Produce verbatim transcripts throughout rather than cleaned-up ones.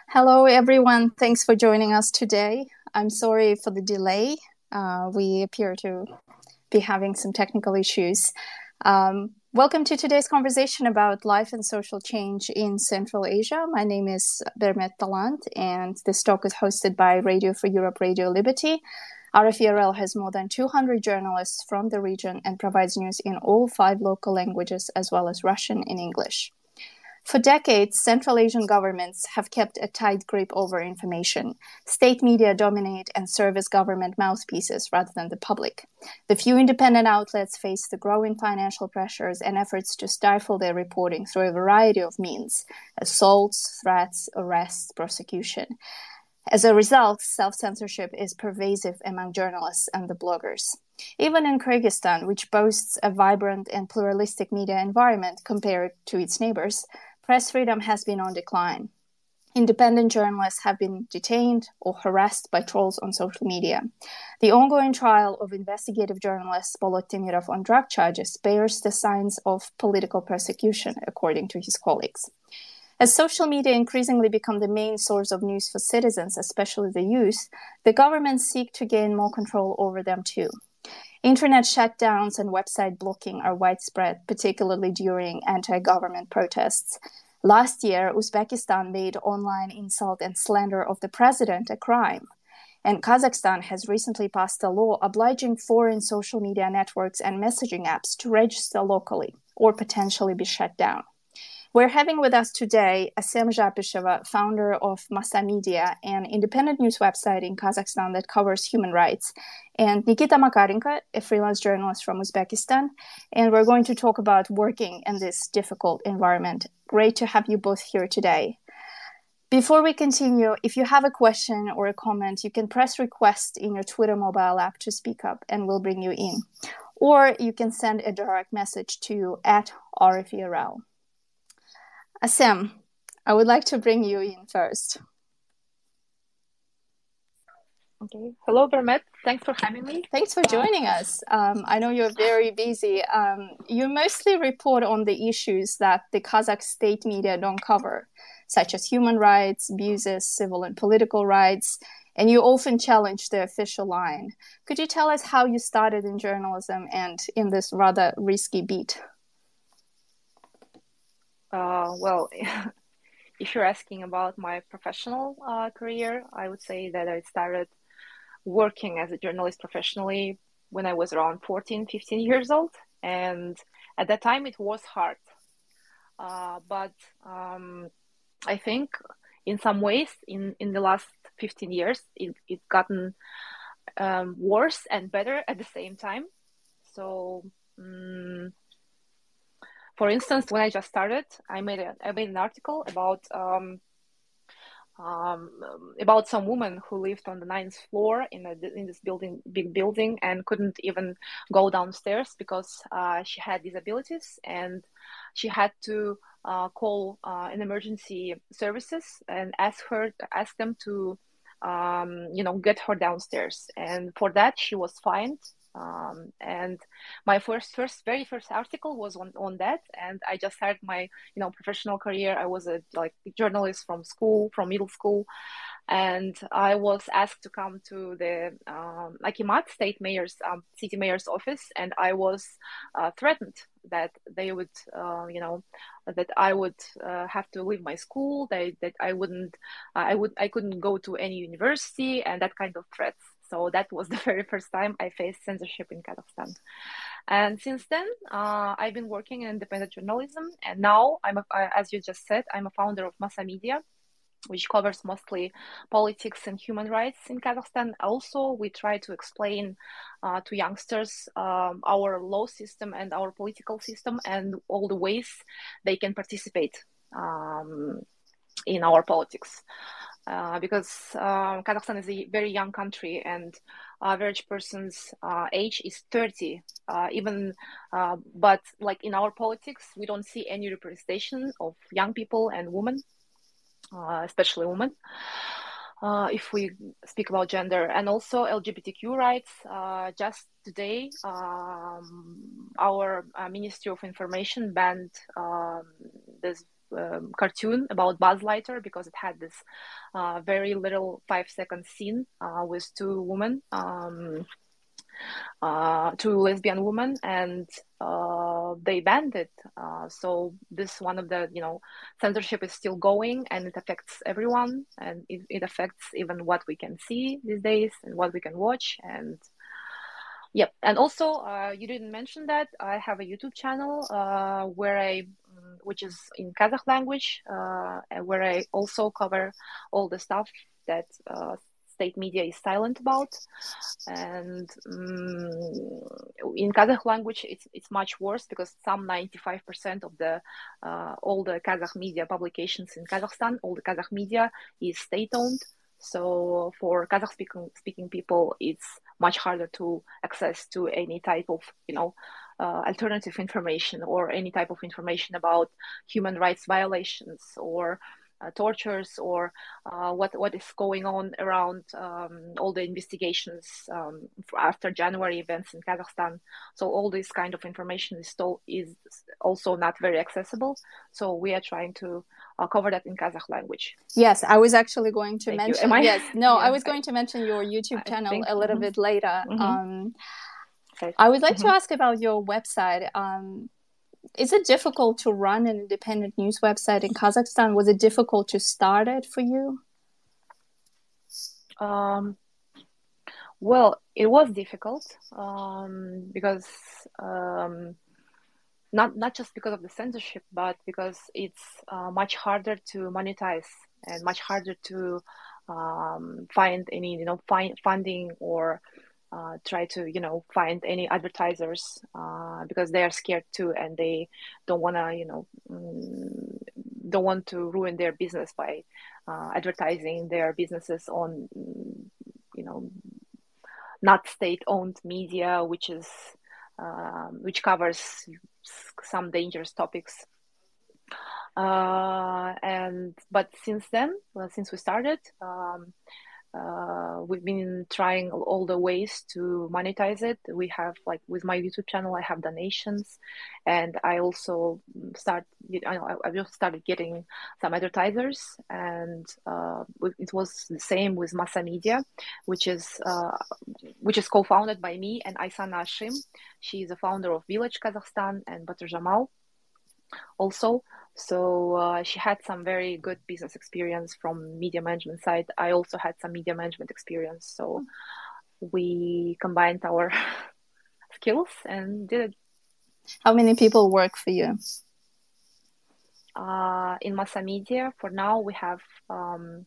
Hello, everyone. Thanks for joining us today. I'm sorry for the delay. Uh, we appear to be having some technical issues. Um, welcome to today's conversation about life and social change in Central Asia. My name is Bermet Talant, and this talk is hosted by Radio for Europe, Radio Liberty. R F E R L has more than two hundred journalists from the region and provides news in all five local languages, as well as Russian and English. For decades, Central Asian governments have kept a tight grip over information. State media dominate and serve as government mouthpieces rather than the public. The few independent outlets face the growing financial pressures and efforts to stifle their reporting through a variety of means: assaults, threats, arrests, prosecution. As a result, self-censorship is pervasive among journalists and the bloggers. Even in Kyrgyzstan, which boasts a vibrant and pluralistic media environment compared to its neighbors, press freedom has been on decline. Independent journalists have been detained or harassed by trolls on social media. The ongoing trial of investigative journalist Bolot Temirov on drug charges bears the signs of political persecution, according to his colleagues. As social media increasingly become the main source of news for citizens, especially the youth, the governments seek to gain more control over them too. Internet shutdowns and website blocking are widespread, particularly during anti-government protests. Last year, Uzbekistan made online insult and slander of the president a crime. And Kazakhstan has recently passed a law obliging foreign social media networks and messaging apps to register locally or potentially be shut down. We're having with us today Asem Zhapisheva, founder of Masa Media, an independent news website in Kazakhstan that covers human rights, and Nikita Makarenko, a freelance journalist from Uzbekistan. And we're going to talk about working in this difficult environment. Great to have you both here today. Before we continue, if you have a question or a comment, you can press request in your Twitter mobile app to speak up, and we'll bring you in. Or you can send a direct message to at R F E R L. Asem, I would like to bring you in first. Okay. Hello, Bermet. Thanks for having me. Thanks for joining us. Um, I know you're very busy. Um, you mostly report on the issues that the Kazakh state media don't cover, such as human rights, abuses, civil and political rights, and you often challenge the official line. Could you tell us how you started in journalism and in this rather risky beat? Uh, well, if you're asking about my professional uh, career, I would say that I started working as a journalist professionally when I was around fourteen, fifteen years old. And at that time, it was hard. Uh, but um, I think in some ways, in, in the last fifteen years, it, it's gotten um, worse and better at the same time. So... Um, For instance, when I just started, I made a, I made an article about um, um, about some woman who lived on the ninth floor in a, in this building, big building, and couldn't even go downstairs because uh, she had disabilities, and she had to uh, call uh, an emergency services and ask her ask them to um, you know get her downstairs, and for that she was fined. Um, and my first, first, very first article was on, on that. And I just started my, you know, professional career. I was a like journalist from school, from middle school. And I was asked to come to the um, Akimat state mayor's, um, city mayor's office. And I was uh, threatened that they would, uh, you know, that I would uh, have to leave my school, that, that I wouldn't, uh, I would, I couldn't go to any university, and that kind of threats. So that was the very first time I faced censorship in Kazakhstan. And since then, uh, I've been working in independent journalism. And now, I'm a, as you just said, I'm a founder of Masa Media, which covers mostly politics and human rights in Kazakhstan. Also, we try to explain uh, to youngsters um, our law system and our political system and all the ways they can participate um, in our politics. Uh, because uh, Kazakhstan is a very young country, and average person's uh, age is thirty. Uh, even, uh, but like in our politics, we don't see any representation of young people and women, uh, especially women. Uh, if we speak about gender, and also L G B T Q rights. Uh, just today, um, our uh, Ministry of Information banned um, this um, cartoon about Buzz Lightyear because it had this uh, very little five second scene uh, with two women, um, uh, two lesbian women, and uh, they banned it. Uh, so this one of the, you know, censorship is still going, and it affects everyone, and it, it affects even what we can see these days and what we can watch. And yep. And also, uh, you didn't mention that I have a YouTube channel uh, where I, mm, which is in Kazakh language, uh, and where I also cover all the stuff that uh, state media is silent about. And um, in Kazakh language, it's it's much worse because some ninety-five percent of the uh, all the Kazakh media publications in Kazakhstan, all the Kazakh media is state-owned. So for Kazakh speaking speaking people, it's much harder to access to any type of, you know, uh, alternative information or any type of information about human rights violations or uh, tortures or uh, what what is going on around um, all the investigations um, after January events in Kazakhstan. So all this kind of information is still is also not very accessible. So we are trying to uh, cover that in Kazakh language. Yes, I was actually going to Thank mention. I, yes, no, yeah, I was going I, to mention your YouTube I channel think, a little mm-hmm. bit later. Mm-hmm. Um, okay. I would like mm-hmm. to ask about your website. Um, is it difficult to run an independent news website in Kazakhstan? Was it difficult to start it for you? Um, well, it was difficult um, because um, not not just because of the censorship, but because it's uh, much harder to monetize and much harder to um, find any, you know, find funding or uh, try to, you know, find any advertisers uh, because they are scared too, and they don't want to, you know, mm, don't want to ruin their business by uh, advertising their businesses on, you know, not state-owned media, which is um, which covers some dangerous topics. Uh, and but since then, well, since we started, um, uh, we've been trying all the ways to monetize it. We have, like, with my YouTube channel, I have donations, and I also start. I I just started getting some advertisers, and uh, it was the same with Massa Media, which is uh, which is co-founded by me and Aysana Ashim. She is the founder of Village Kazakhstan and Batur Jamal also. So uh, she had some very good business experience from media management side. I also had some media management experience. So we combined our skills and did it. How many people work for you? Uh, in Massa Media, for now, we have um,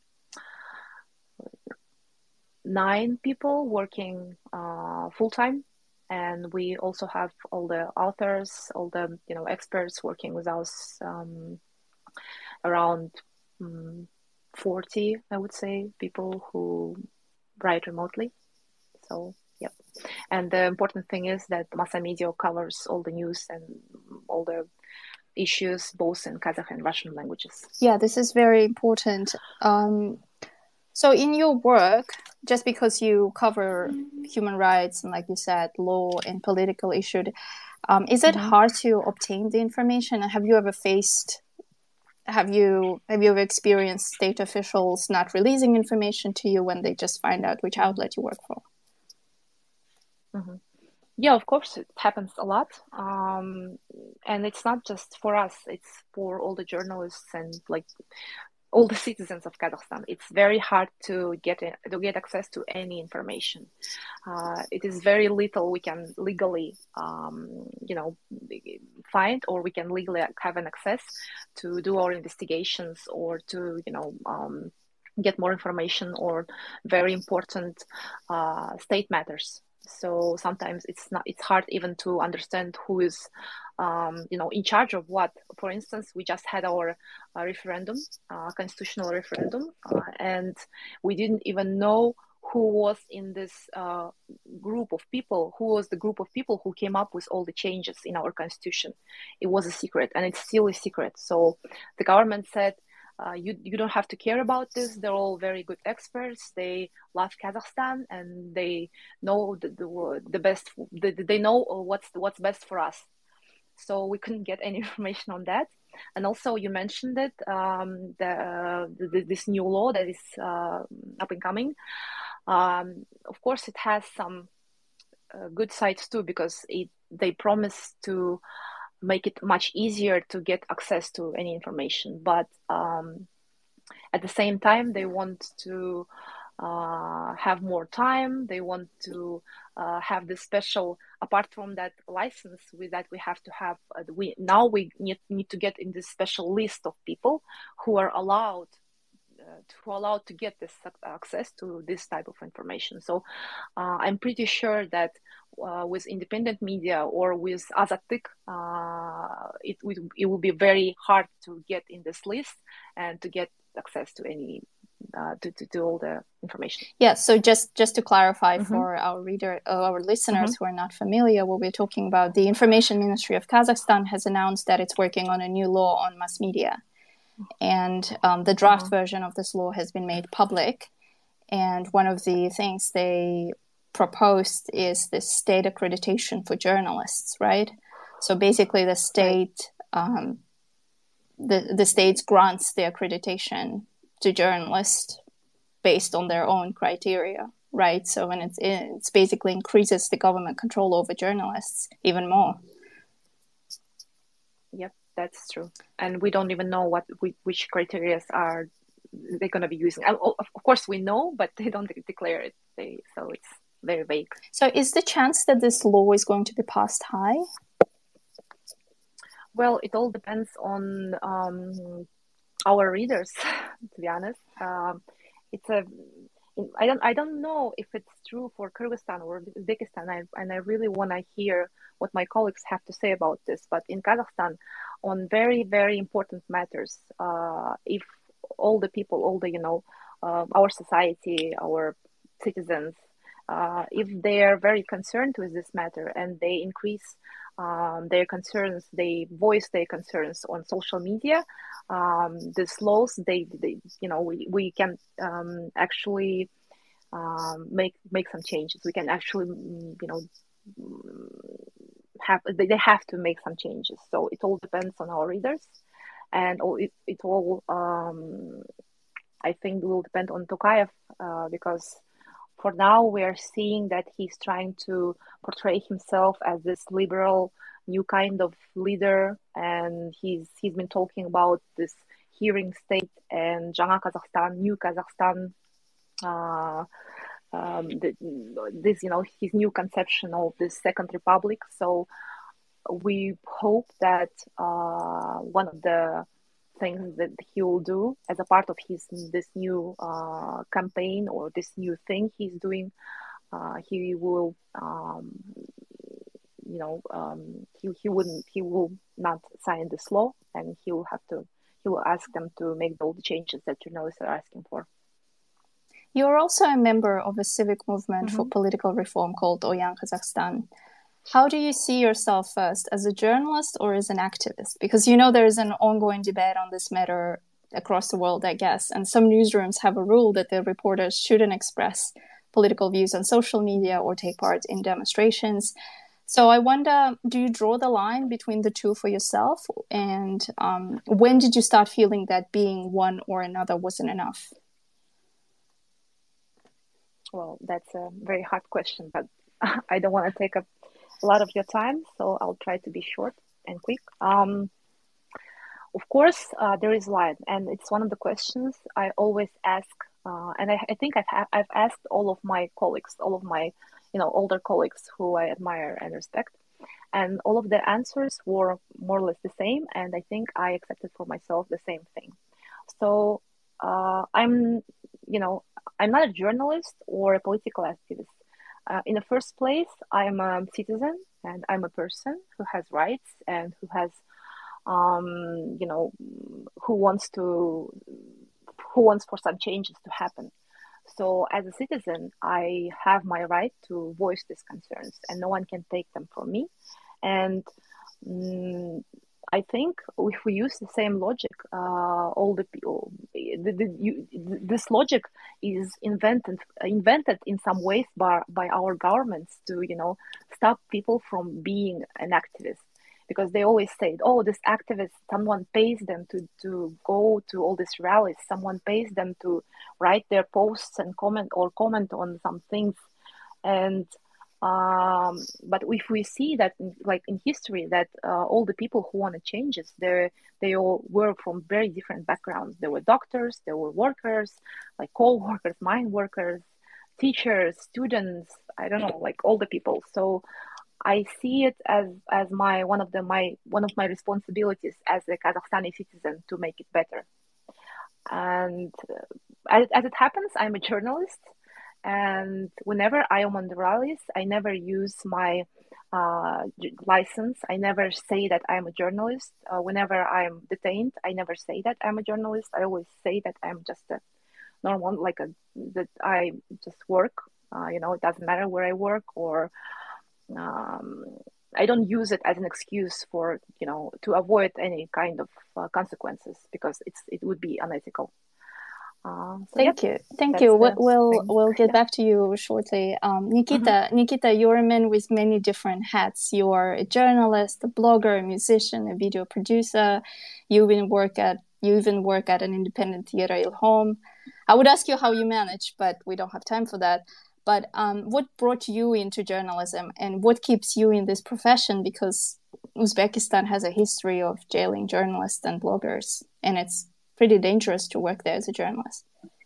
nine people working uh, full-time. And we also have all the authors, all the, you know, experts working with us, um, around um, forty, I would say, people who write remotely. So, yep. And the important thing is that Massa Media covers all the news and all the issues, both in Kazakh and Russian languages. Yeah, this is very important. Um, so in your work, just because you cover human rights and, like you said, law and political issues, um, is it mm-hmm. hard to obtain the information? Have you ever faced, have you have you ever experienced state officials not releasing information to you when they just find out which outlet you work for? Mm-hmm. Yeah, of course, it happens a lot. Um, and it's not just for us, it's for all the journalists and, like, all the citizens of Kazakhstan. It's very hard to get in, to get access to any information. Uh, it is very little we can legally, um, you know, find, or we can legally have an access to do our investigations or to, you know, um, get more information or very important uh, state matters. So sometimes it's not, it's hard even to understand who is, um, you know, in charge of what. For instance, we just had our uh, referendum, uh, constitutional referendum, uh, and we didn't even know who was in this uh, group of people, who was the group of people who came up with all the changes in our constitution. It was a secret, and it's still a secret. So the government said, Uh, you you don't have to care about this. They're all very good experts. They love Kazakhstan and they know the the, the best. The, they know what's what's best for us. So we couldn't get any information on that. And also, you mentioned it, um, the, the this new law that is uh, up and coming. Um, of course, it has some uh, good sides too, because it they promise to make it much easier to get access to any information. But um, at the same time, they want to uh, have more time. They want to uh, have this special, apart from that license with that we have to have, uh, we now we need, need to get in this special list of people who are allowed uh, to allowed to get this access to this type of information. So uh, I'm pretty sure that uh, with independent media or with Azatik, uh, it, will, it will be very hard to get in this list and to get access to any uh, to, to, to all the information. Yeah, so just just to clarify mm-hmm. for our reader, uh, our listeners mm-hmm. who are not familiar, what we're talking about, the Information Ministry of Kazakhstan has announced that it's working on a new law on mass media. And um, the draft mm-hmm. version of this law has been made public. And one of the things they proposed is this state accreditation for journalists, right? So basically the state, um, the, the state grants the accreditation to journalists based on their own criteria, right? So when it's, it's basically increases the government control over journalists even more. Yep. That's true, and we don't even know what which criteria are they going to be using. Of course, we know, but they don't declare it. They, so it's very vague. So, is the chance that this law is going to be passed high? Well, it all depends on um, our readers. To be honest, um, it's a. I don't. I don't know if it's true for Kyrgyzstan or Uzbekistan, I, and I really want to hear what my colleagues have to say about this. But in Kazakhstan, on very, very important matters, uh, if all the people, all the you know, uh, our society, our citizens, uh, if they are very concerned with this matter and they increase um, their concerns, they voice their concerns on social media. Um, these laws, they, they, you know, we we can um, actually um, make make some changes. We can actually, you know, have they have to make some changes. So it all depends on our readers, and it it all um, I think will depend on Tokayev uh, because for now we are seeing that he's trying to portray himself as this liberal new kind of leader, and he's he's been talking about this hearing state and Жаңа Kazakhstan, new Kazakhstan. Uh, um, the, this, you know, his new conception of this second republic. So we hope that uh, one of the things that he will do as a part of his this new uh, campaign or this new thing he's doing, uh, he will, um, you know, um, he he wouldn't he will not sign this law, and he will have to he will ask them to make all the changes that journalists are asking for. You're also a member of a civic movement mm-hmm. for political reform called Oyan Kazakhstan. How do you see yourself first, as a journalist or as an activist? Because you know there's an ongoing debate on this matter across the world, I guess, and some newsrooms have a rule that the reporters shouldn't express political views on social media or take part in demonstrations. So I wonder, do you draw the line between the two for yourself? And um, when did you start feeling that being one or another wasn't enough? Well, that's a very hard question, but I don't want to take up a lot of your time, so I'll try to be short and quick. Um, of course, uh, there is line, and it's one of the questions I always ask, uh, and I, I think I've ha- I've asked all of my colleagues, all of my you know older colleagues who I admire and respect, and all of the answers were more or less the same, and I think I accepted for myself the same thing. So uh, I'm, you know. I'm not a journalist or a political activist. Uh, in the first place, I'm a citizen and I'm a person who has rights and who has, um, you know, who wants to, who wants for some changes to happen. So as a citizen, I have my right to voice these concerns, and no one can take them from me. And um, I think if we use the same logic, uh, all the people, the, the, you, this logic is invented invented in some ways by by our governments to you know stop people from being an activist, because they always say, oh, this activist, someone pays them to, to go to all these rallies, someone pays them to write their posts and comment or comment on some things. And um, but if we see that, like in history, that uh, all the people who wanted changes, they they all were from very different backgrounds. There were doctors, there were workers, like coal workers, mine workers, teachers, students. I don't know, like all the people. So I see it as as my one of the my one of my responsibilities as a Kazakhstani citizen to make it better. And uh, as, as it happens, I'm a journalist. And whenever I am on the rallies, I never use my uh, license. I never say that I'm a journalist. Uh, whenever I'm detained, I never say that I'm a journalist. I always say that I'm just a normal, like a that I just work. Uh, you know, it doesn't matter where I work, or um, I don't use it as an excuse for, you know, to avoid any kind of uh, consequences, because it's it would be unethical. Uh, so Thank yeah, you. Thank you. the We'll thing. we'll get Yeah. back to you shortly. Um, Nikita, mm-hmm. Nikita, you're a man with many different hats. You are a journalist, a blogger, a musician, a video producer. You even work at you even work at an independent theater, Ilhom. I would ask you how you manage, but we don't have time for that. But um, what brought you into journalism, and what keeps you in this profession? Because Uzbekistan has a history of jailing journalists and bloggers, and it's pretty dangerous to work there as a journalist.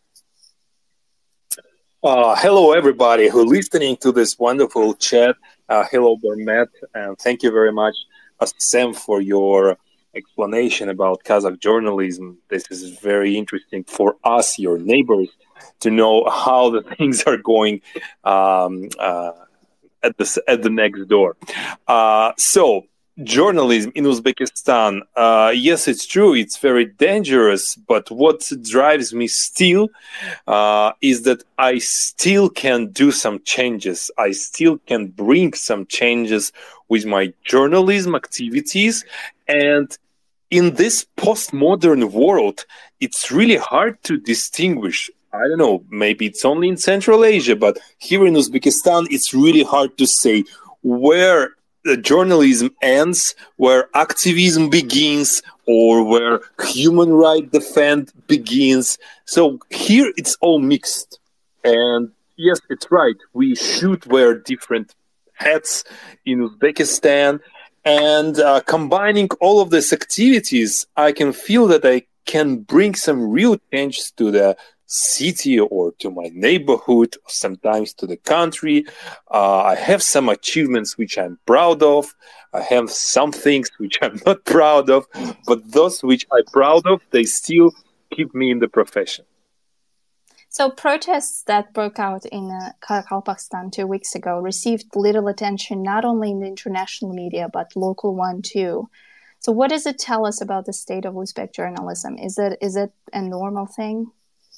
Uh, hello, everybody who listening to this wonderful chat. Uh, hello, Bermet, and thank you very much, uh, Sam, for your explanation about Kazakh journalism. This is very interesting for us, your neighbors, to know how the things are going um, uh, at the at the next door. Uh, so. Journalism in Uzbekistan, uh, yes, it's true, it's very dangerous, but what drives me still uh, is that I still can do some changes. I still can bring some changes with my journalism activities. And in this postmodern world, it's really hard to distinguish. I don't know, maybe it's only in Central Asia, but here in Uzbekistan, it's really hard to say where the journalism ends, where activism begins, or where human rights defense begins. So here it's all mixed. And yes, it's right. We should wear different hats in Uzbekistan. And uh, combining all of these activities, I can feel that I can bring some real changes to the city or to my neighborhood, sometimes to the country. Uh, I have some achievements which I'm proud of. I have some things which I'm not proud of, but those which I'm proud of, they still keep me in the profession. So protests that broke out in uh, Karakalpakstan two weeks ago received little attention, not only in the international media, but local one too. So what does it tell us about the state of Uzbek journalism? Is it is it a normal thing?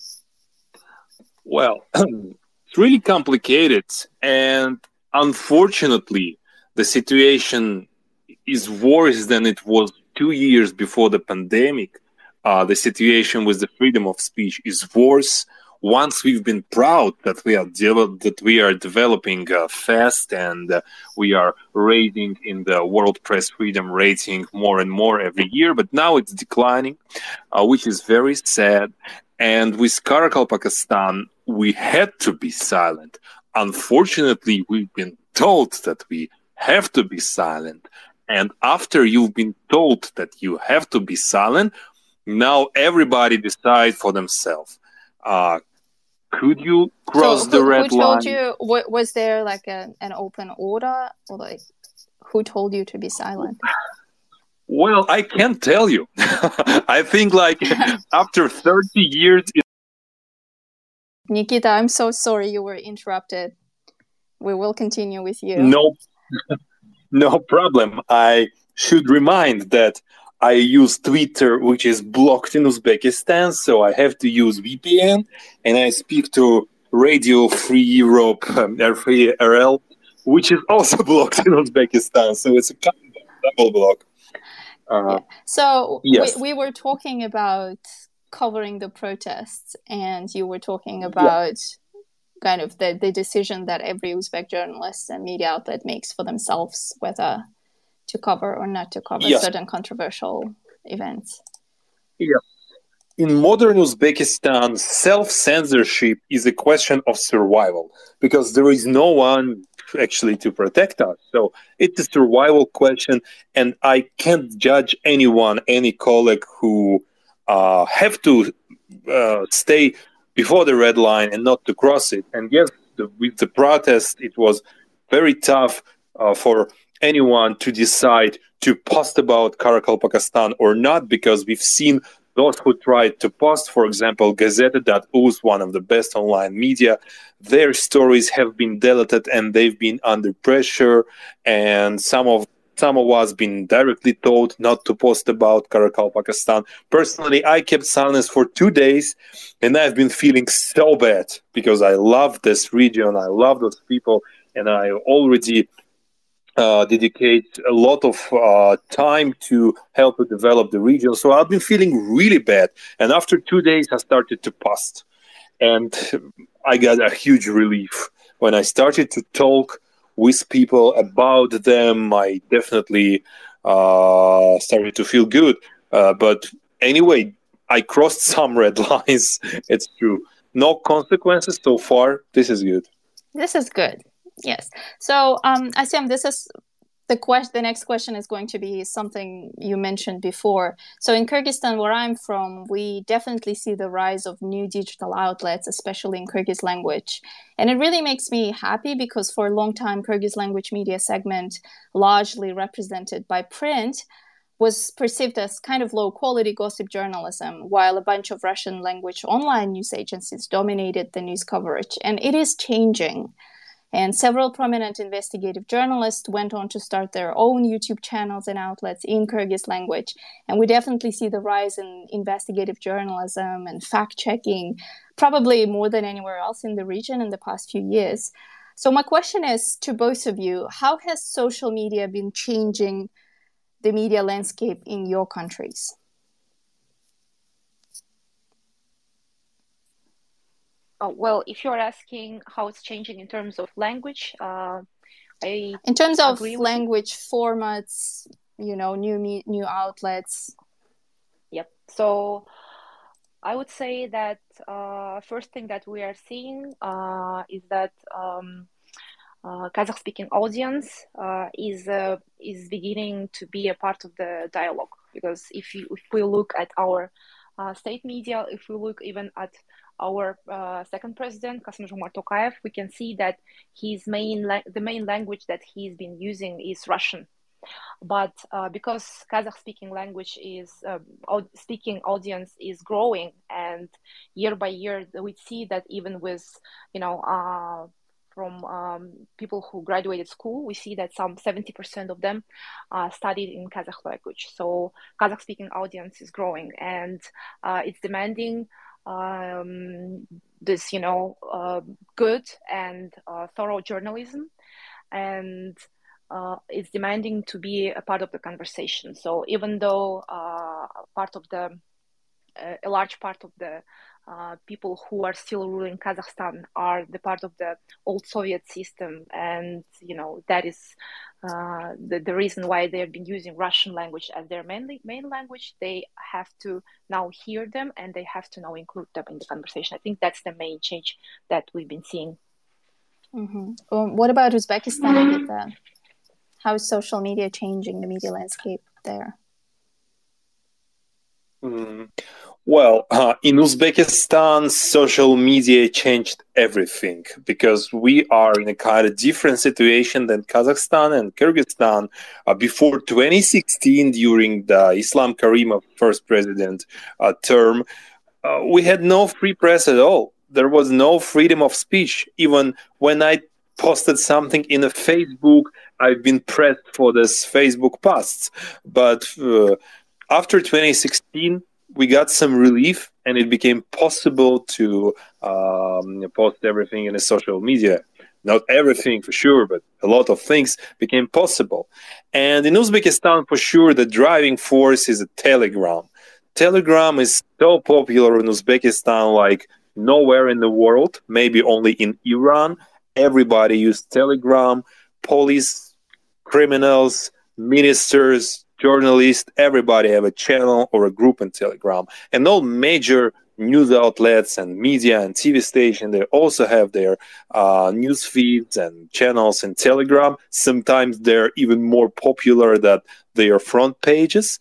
Well, it's really complicated, and unfortunately, the situation is worse than it was two years before the pandemic. Uh, the situation with the freedom of speech is worse. Once we've been proud that we are de- that we are developing uh, fast and uh, we are rating in the World Press Freedom rating more and more every year, but now it's declining, uh, which is very sad. And with Karakalpakstan, we had to be silent. Unfortunately, we've been told that we have to be silent. And after you've been told that you have to be silent, now everybody decides for themselves. Uh, could you cross so the who, red who told line? you, was there like a, an open order, or like who told you to be silent? Well, I can't tell you. I think like after thirty years. Nikita, I'm so sorry you were interrupted. We will continue with you. No, no problem. I should remind that I use Twitter, which is blocked in Uzbekistan, so I have to use V P N, and I speak to Radio Free Europe, um, Free R L, which is also blocked in Uzbekistan, so it's a kind of double block. Uh, yeah. So yes. we, we were talking about covering the protests, and you were talking about yeah. kind of the, the decision that every Uzbek journalist and media outlet makes for themselves, whether to cover or not to cover yes. certain controversial events. Yeah. In modern Uzbekistan, self-censorship is a question of survival because there is no one actually to protect us. So it's a survival question, and I can't judge anyone, any colleague who uh, have to uh, stay before the red line and not to cross it. And yes, the, with the protest, it was very tough uh, for anyone to decide to post about Karakalpakistan or not, because we've seen those who tried to post, for example, Gazeta dot uz, one of the best online media, their stories have been deleted and they've been under pressure. And some of some of us been directly told not to post about Karakalpakistan. Personally, I kept silence for two days, and I've been feeling so bad because I love this region, I love those people, and I already Uh, dedicate a lot of uh, time to help to develop the region. So I've been feeling really bad. And after two days, I started to post. And I got a huge relief. When I started to talk with people about them, I definitely uh, started to feel good. Uh, but anyway, I crossed some red lines. It's true. No consequences so far. This is good. This is good. Yes. So, um, Asim, this is the question. The next question is going to be something you mentioned before. So, in Kyrgyzstan, where I'm from, we definitely see the rise of new digital outlets, especially in Kyrgyz language, and it really makes me happy because for a long time, Kyrgyz language media segment, largely represented by print, was perceived as kind of low-quality gossip journalism, while a bunch of Russian language online news agencies dominated the news coverage, and it is changing. And several prominent investigative journalists went on to start their own YouTube channels and outlets in Kyrgyz language. And we definitely see the rise in investigative journalism and fact-checking, probably more than anywhere else in the region in the past few years. So my question is to both of you, how has social media been changing the media landscape in your countries? Oh, well, if you're asking how it's changing in terms of language, uh, I in terms of agree language with formats, you know, new me- new outlets. Yep. So I would say that uh, first thing that we are seeing uh, is that um, uh, Kazakh-speaking audience uh, is uh, is beginning to be a part of the dialogue. Because if you, if we look at our uh, state media, if we look even at our uh, second president, Kassym-Jomart Tokayev, we can see that his main la- the main language that he's been using is Russian. But uh, because Kazakh-speaking language is uh, speaking audience is growing, and year by year we see that even with you know uh, from um, people who graduated school, we see that some seventy percent of them uh, studied in Kazakh language. So Kazakh-speaking audience is growing, and uh, it's demanding um, this you know uh, good and uh, thorough journalism, and uh, it's demanding to be a part of the conversation. So even though uh, part of the uh, a large part of the uh, people who are still ruling Kazakhstan are the part of the old Soviet system, and you know that is uh, the, the reason why they've been using Russian language as their main main language. They have to now hear them, and they have to now include them in the conversation. I think that's the main change that we've been seeing. Mm-hmm. Um, what about Uzbekistan? That? How is social media changing the media landscape there? Mm. Well, uh, in Uzbekistan, social media changed everything because we are in a kind of different situation than Kazakhstan and Kyrgyzstan. Uh, before twenty sixteen, during the Islam Karimov first president uh, term, uh, we had no free press at all. There was no freedom of speech. Even when I posted something in a Facebook, I've been pressed for this Facebook posts. But uh, after twenty sixteen, we got some relief, and it became possible to um, post everything in a social media. Not everything for sure, but a lot of things became possible. And in Uzbekistan, for sure, the driving force is a Telegram. Telegram is so popular in Uzbekistan like nowhere in the world, maybe only in Iran. Everybody uses Telegram. Police, criminals, ministers, journalists, everybody have a channel or a group in Telegram. And all major news outlets and media and T V stations, they also have their uh, news feeds and channels in Telegram. Sometimes they're even more popular than their front pages.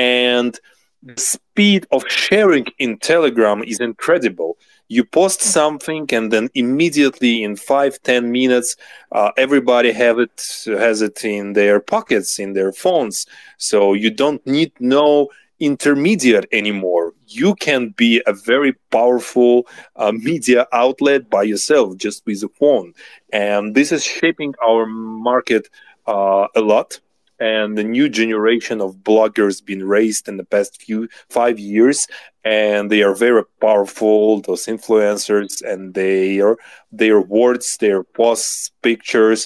And the speed of sharing in Telegram is incredible. You post something, and then immediately in five, ten minutes, uh, everybody have it has it in their pockets, in their phones. So you don't need no intermediate anymore. You can be a very powerful uh, media outlet by yourself, just with a phone, and this is shaping our market uh, a lot. And the new generation of bloggers been raised in the past few five years, and they are very powerful. Those influencers, and their their words, their posts, pictures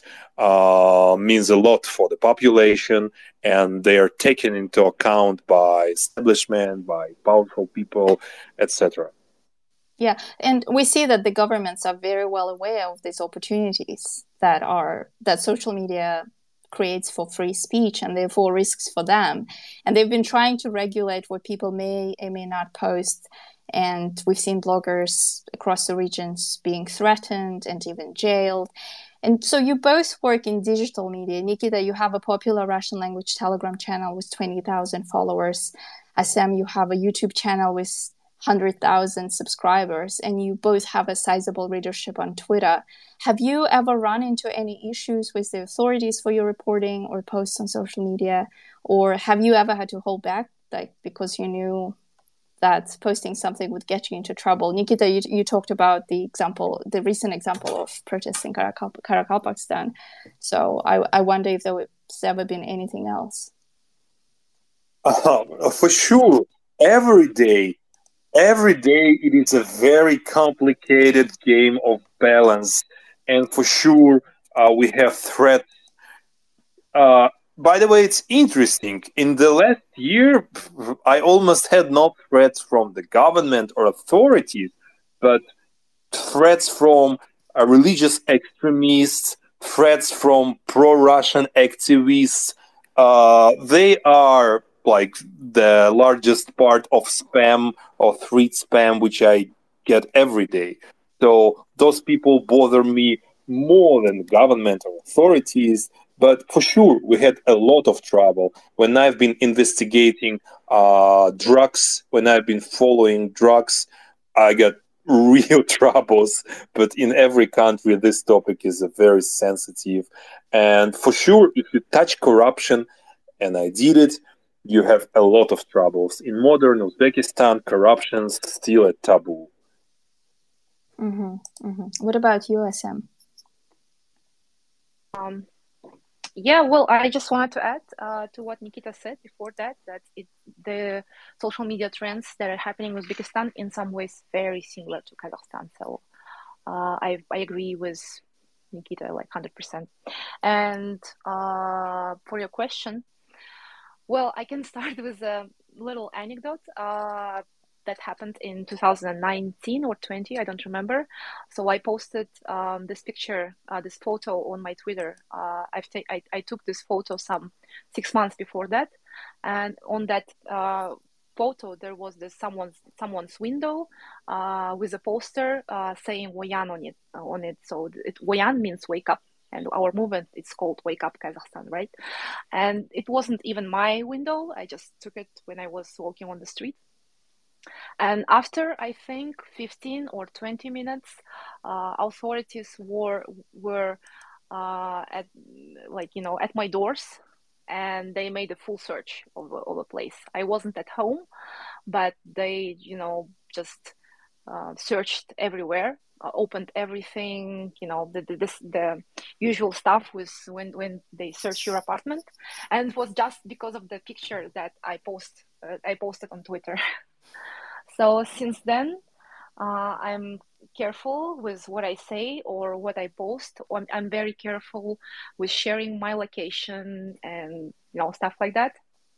uh, means a lot for the population, and they are taken into account by establishment, by powerful people, et cetera. Yeah, and we see that the governments are very well aware of these opportunities that are that social media creates for free speech, and therefore risks for them. And they've been trying to regulate what people may or may not post. And we've seen bloggers across the regions being threatened and even jailed. And so you both work in digital media. Nikita, you have a popular Russian language Telegram channel with twenty thousand followers. Assam, you have a YouTube channel with one hundred thousand subscribers, and you both have a sizable readership on Twitter. Have you ever run into any issues with the authorities for your reporting or posts on social media? Or have you ever had to hold back, like because you knew that posting something would get you into trouble? Nikita, you, you talked about the example, the recent example of protests in Karakal- Karakalpakstan. So I, I wonder if there was ever been anything else. Uh, for sure, every day. Every day it is a very complicated game of balance, and for sure uh, we have threats. Uh, by the way, it's interesting. In the last year, I almost had no threats from the government or authorities, but threats from uh, religious extremists, threats from pro-Russian activists. Uh, they are like the largest part of spam or threat spam which I get every day. So those people bother me more than the government or authorities. But for sure, we had a lot of trouble when I've been investigating uh, drugs, when I've been following drugs. I got real troubles. But in every country, this topic is a very sensitive. And for sure, if you touch corruption, and I did it, you have a lot of troubles. In modern Uzbekistan, corruption's still a taboo. Mm-hmm, mm-hmm. What about you, S M? Um, yeah, well, I just wanted to add uh, to what Nikita said before that, that it, the social media trends that are happening in Uzbekistan in some ways very similar to Kazakhstan. So uh, I, I agree with Nikita like one hundred percent. And uh, for your question, well, I can start with a little anecdote uh, that happened in two thousand nineteen or twenty, I don't remember. So I posted um, this picture, uh, this photo on my Twitter. Uh, I've ta- I, I took this photo some six months before that. And on that uh, photo, there was this someone's someone's window uh, with a poster uh, saying Woyan on it. Uh, on it. So it, Woyan means wake up. And our movement, it's called Wake Up Kazakhstan, right? And it wasn't even my window. I just took it when I was walking on the street. And after, I think, fifteen or twenty minutes, uh, authorities were were uh, at like you know at my doors, and they made a full search of the, of the place. I wasn't at home, but they you know just uh, searched everywhere, uh, opened everything, you know, the, the this the usual stuff was when when they search your apartment, and it was just because of the picture that I post uh, I posted on Twitter. So since then, uh, I'm careful with what I say or what I post. I'm, I'm very careful with sharing my location and you know stuff like that.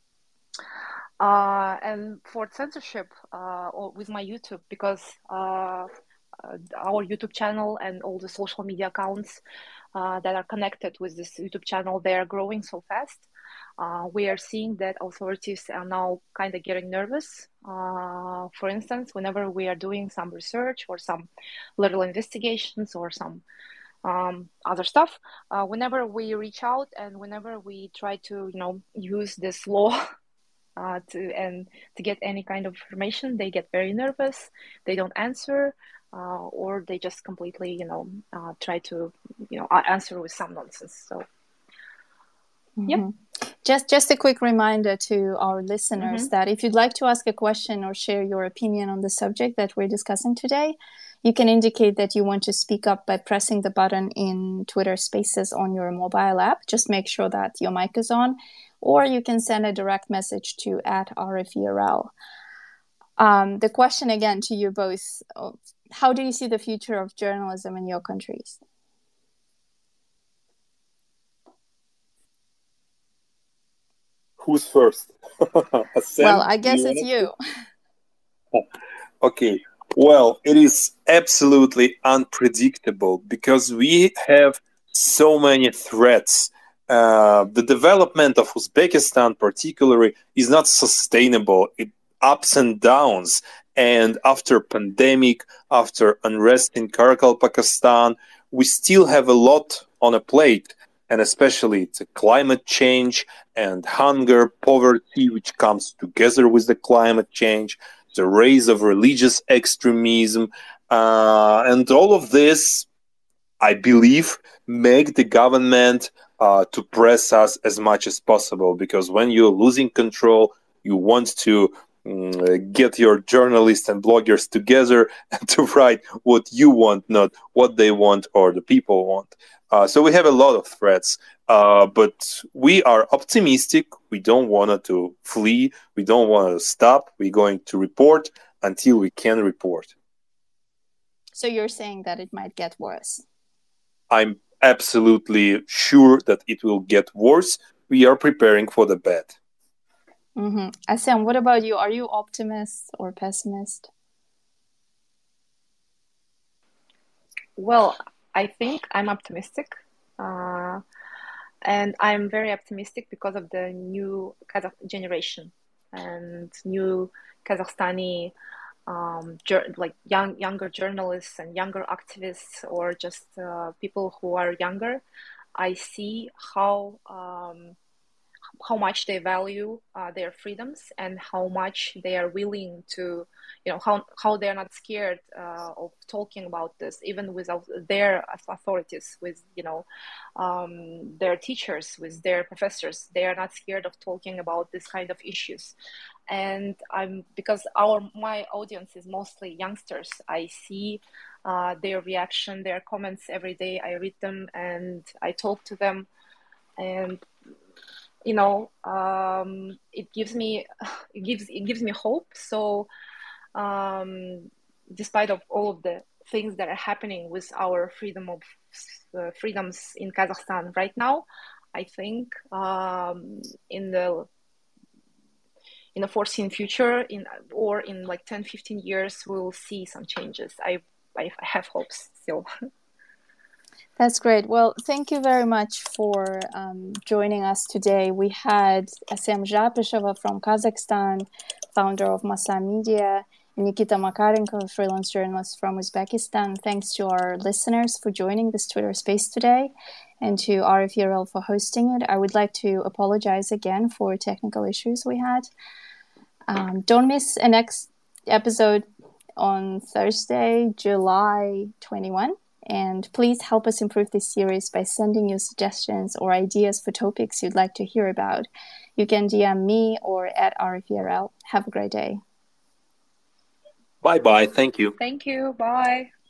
Uh, and for censorship uh, with my YouTube, because uh, uh, our YouTube channel and all the social media accounts uh, that are connected with this YouTube channel, they are growing so fast. Uh, we are seeing that authorities are now kind of getting nervous. Uh, for instance, whenever we are doing some research or some little investigations or some um, other stuff, uh, whenever we reach out and whenever we try to, you know, use this law uh, to and to get any kind of information, they get very nervous. They don't answer, uh, or they just completely, you know, uh, try to, you know, answer with some nonsense. So, mm-hmm. yeah. Just, just a quick reminder to our listeners Mm-hmm. that if you'd like to ask a question or share your opinion on the subject that we're discussing today, you can indicate that you want to speak up by pressing the button in Twitter Spaces on your mobile app. Just make sure that your mic is on, or you can send a direct message to at R F E R L. Um, the question again to you both, how do you see the future of journalism in your countries? Who's first? Well, I guess it's you. Okay. Well, it is absolutely unpredictable because we have so many threats. Uh, the development of Uzbekistan, particularly, is not sustainable. It ups and downs. And after pandemic, after unrest in Karakalpakstan, we still have a lot on a plate. And especially the climate change and hunger, poverty, which comes together with the climate change, the rise of religious extremism, uh, and all of this, I believe, make the government uh, to press us as much as possible. Because when you're losing control, you want to um, get your journalists and bloggers together and to write what you want, not what they want or the people want. Uh, so we have a lot of threats, uh, but we are optimistic. We don't want to flee. We don't want to stop. We're going to report until we can report. So you're saying that it might get worse? I'm absolutely sure that it will get worse. We are preparing for the bad. Mm-hmm. Asem, what about you? Are you optimist or pessimist? Well, I think I'm optimistic. Uh, and I'm very optimistic because of the new Kazakh generation and new Kazakhstani um, like young younger journalists and younger activists, or just uh, people who are younger. I see how um, how much they value uh, their freedoms and how much they are willing to, you know, how, how they're not scared uh, of talking about this, even without their authorities, with, you know, um, their teachers, with their professors. They are not scared of talking about this kind of issues. And I'm, because our, my audience is mostly youngsters, I see uh, their reaction, their comments every day. I read them and I talk to them. And you know, um, it gives me it gives it gives me hope. So, um, despite of all of the things that are happening with our freedom of uh, freedoms in Kazakhstan right now, I think um, in the in the foreseen future, in or in like ten, fifteen years, we'll see some changes. I I have hopes still. That's great. Well, thank you very much for um, joining us today. We had Asem Zhapisheva from Kazakhstan, founder of Masa Media, and Nikita Makarenko, a freelance journalist from Uzbekistan. Thanks to our listeners for joining this Twitter space today, and to R F E R L for hosting it. I would like to apologize again for technical issues we had. Um, don't miss a next episode on Thursday, July twenty-first. And please help us improve this series by sending your suggestions or ideas for topics you'd like to hear about. You can D M me or at R F E R L. Have a great day. Bye-bye. Thank you. Thank you. Bye.